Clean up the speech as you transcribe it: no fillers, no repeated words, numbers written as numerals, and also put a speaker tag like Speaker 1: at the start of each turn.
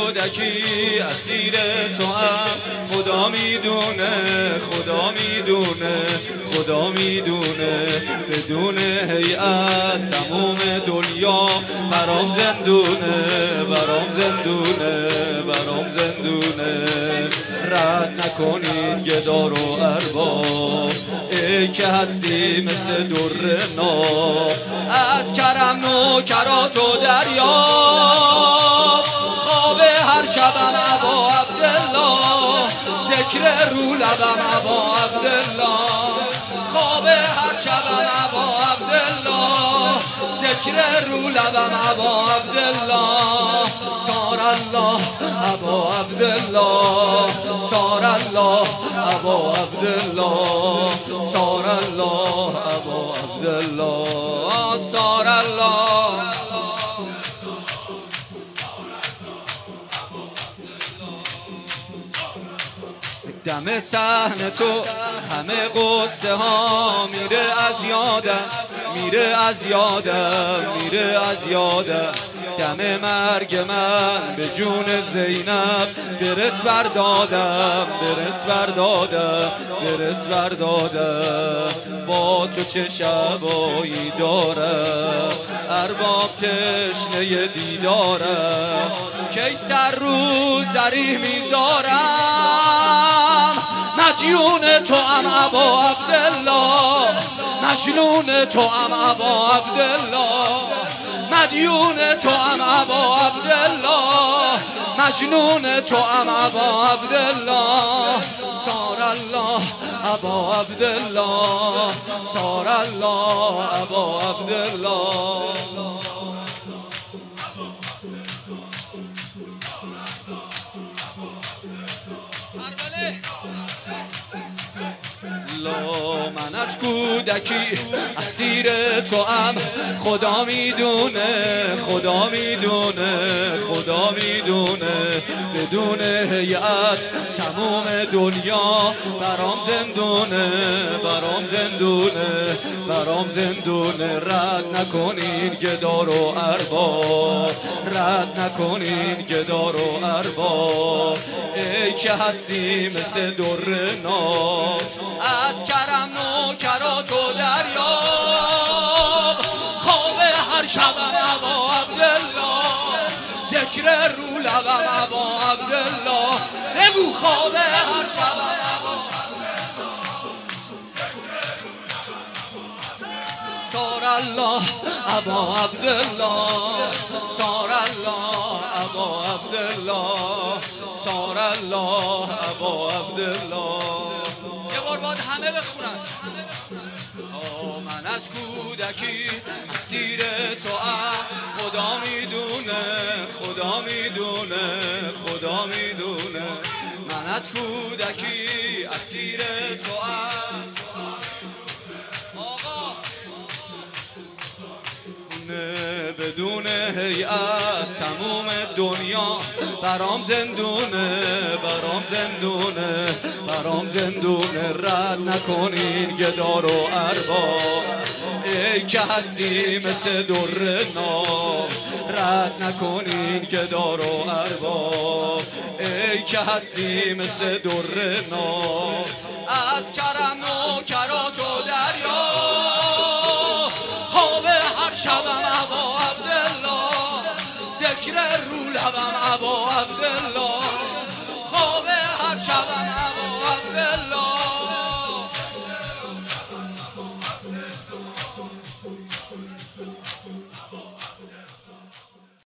Speaker 1: کودکی اسیر تو هم خدا میدونه خدا میدونه خدا میدونه بدون هیئت تموم دنیا برام زندونه برام زندونه برام زندونه رد نکنین گدار و ارباب ای که هستی مثل در ناب از کرم نوکرات و دریاب خواب هر شبم ابا عبدالله ذکر رو لبم ابا عبدالله خواب هر شبم ابا عبدالله ذکر رو لبم ابا عبدالله سار الله ابا عبدالله سار الله ابا عبدالله سار الله ابا عبدالله سار الله دم صحنه تو همه قصه ها میره از یادم میره از یادم میره از یادم دم مرگ من به جون زینب برس بردادم برس بردادم برس بردادم با تو چه شبایی دارم ارباب تشنه دیدارم کی سر رو زری میذارم مدیون تو ام ابا عبدالله مجنون تو ام ابا عبدالله مدیون تو ام ابا عبدالله مجنون تو ام ابا عبدالله سار الله ابا عبدالله سار الله ابا عبدالله لا من از کودکی اسیر تو ام خدا میدونه خدا میدونه خدا میدونه بدون هیئت تمام دنیا برام زندونه برام زندونه برام زندونه رد نکنین گدار و ارباب رد نکنین گدار و ارباب ای که هستی مثل در ناب از کرم نوکرات و دریاب خواب هر شبم ابا عبدالله ذکر رو لبم ابا عبدالله بگو خواب هر شبم ابا سار الله ابا عبدالله سار الله ابا عبدالله سار الله ابا عبدالله یه بار باید همه بخونن من از کودکی اسیر تو ام خدا میدونه خدا میدونه خدا میدونه من از کودکی اسیر تو ام بدون هیئت تموم دنیا برام زندونه برام زندونه برام زندونه رد نکنین گدار و ارباب ای که هستی مثل در ناب رد نکنین گدار و ارباب ای که هستی مثل در ناب از کرم نوکرات و دریا خواب هر شبم ابا عبدالله ذکر رو لبم ابا عبدالله خواب هر شبم ابا عبدالله